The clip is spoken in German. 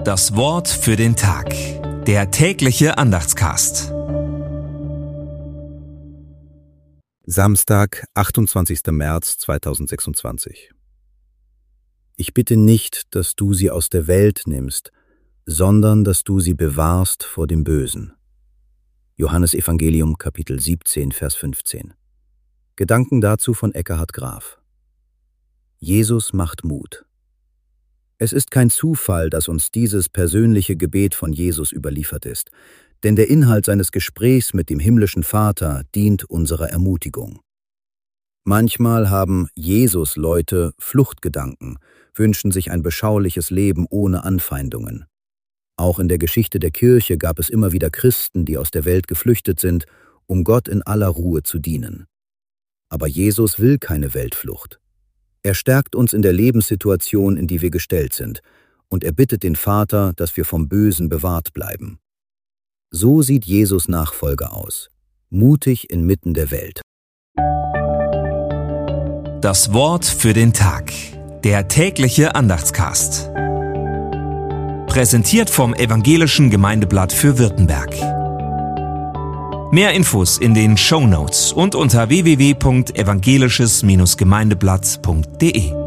Das Wort für den Tag. Der tägliche Andachtscast. Samstag, 28. März 2026. Ich bitte nicht, dass du sie aus der Welt nimmst, sondern dass du sie bewahrst vor dem Bösen. Johannes Evangelium, Kapitel 17, Vers 15. Gedanken dazu von Ekkehard Graf. Jesus macht Mut. Es ist kein Zufall, dass uns dieses persönliche Gebet von Jesus überliefert ist, denn der Inhalt seines Gesprächs mit dem himmlischen Vater dient unserer Ermutigung. Manchmal haben Jesus-Leute Fluchtgedanken, wünschen sich ein beschauliches Leben ohne Anfeindungen. Auch in der Geschichte der Kirche gab es immer wieder Christen, die aus der Welt geflüchtet sind, um Gott in aller Ruhe zu dienen. Aber Jesus will keine Weltflucht. Er stärkt uns in der Lebenssituation, in die wir gestellt sind, und er bittet den Vater, dass wir vom Bösen bewahrt bleiben. So sieht Jesus Nachfolger aus, mutig inmitten der Welt. Das Wort für den Tag. Der tägliche Andachtscast. Präsentiert vom Evangelischen Gemeindeblatt für Württemberg. Mehr Infos in den Shownotes und unter www.evangelisches-gemeindeblatt.de.